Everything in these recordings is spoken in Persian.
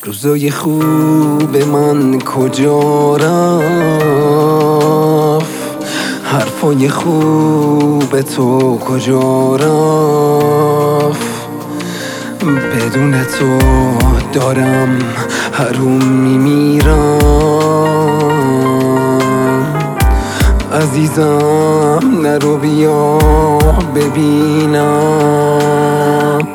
روزای خوب من کجا رفت؟ حرفای خوب تو کجا رفت؟ بدون تو دارم حروم میمیرم. عزیزم نرو بیا ببینم.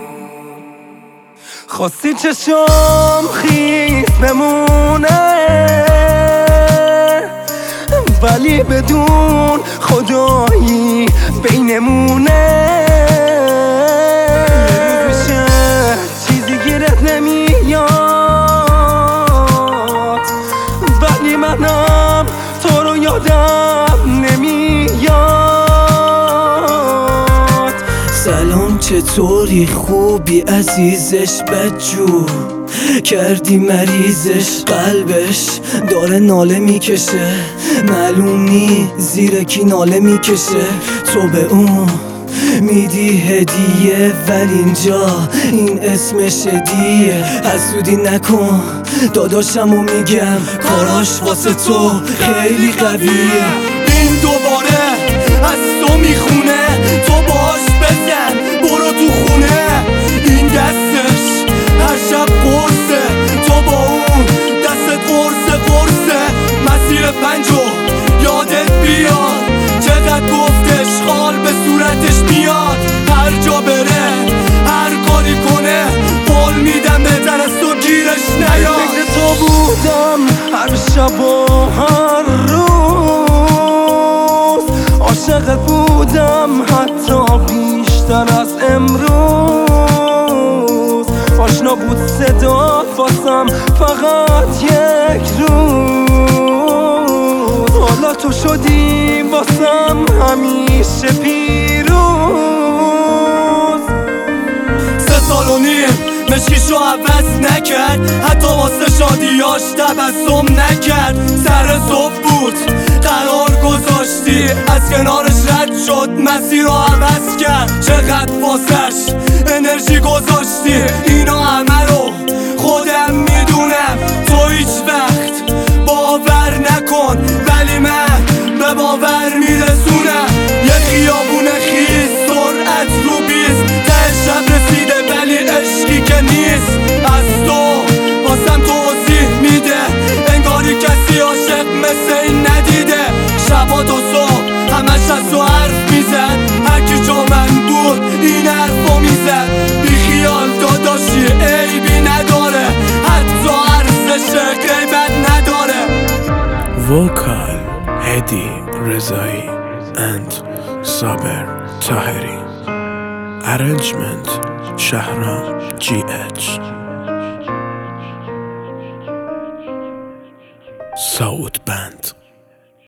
خواستی چشم خیس بمونه، ولی بدون خدایی بینمونه. میشه چیزی گیرت نمیاد، ولی منم تو رو یادم نمیاد. سلام چطوری؟ خوبی عزیزش؟ بدجور کردی مریضش، قلبش داره ناله میکشه، معلوم نی زیر کی ناله میکشه. تو به اون میدی هدیه، ولی اینجا این اسمش هدیه. حسودی نکن داداشمو میگم، کاراش واسه تو خیلی قویه. این دوباره از تو میخونه، تو باش بزن برو تو خونه. این دستش هر شب قرصه، تو با اون دستت قرصه. مسیر پنجو یادت بیاد، چقدر گفتش خال به صورتش میاد. هر جا بره هر کاری کنه قول میدم بهتر از تو گیرش نیاد. فکر تو بودم هر شب و هر روز، عاشقت بودم حتی بیشتر از امروز. آشنا بود صدات واسم فقط یک روز، حالا تو شدی واسم همیشه پیروز. 3 سال و نیم مشکیشو عوض نکرد، حتی واسه شادیاش تبسم نکرد. سر صبح بود قرار گذاشتی، از کنارش رد شد مسیر رو عوض کرد. چقدر واسش انرژی گذاشتی، اینا همه رو خودم میدونم. تو هیچ وقت باور نکن، ولی من به باور میرسونم. یه خیابون خیز سرعت رو 20 ته شب رسیده، ولی عشقی که نیست. از تو واسم توضیح میده، انگاری کسی عاشق مثل این ندیده. شبا تا صبح همش از تو حرف میزد، هرکی جا من بود این حرفو میزد. بی خیال داداشی عیبی نداره، حتی ارزش غیبت نداره. وکال هدی رضایی and صابر طاهری. Arrangement شهرام GH. South Band.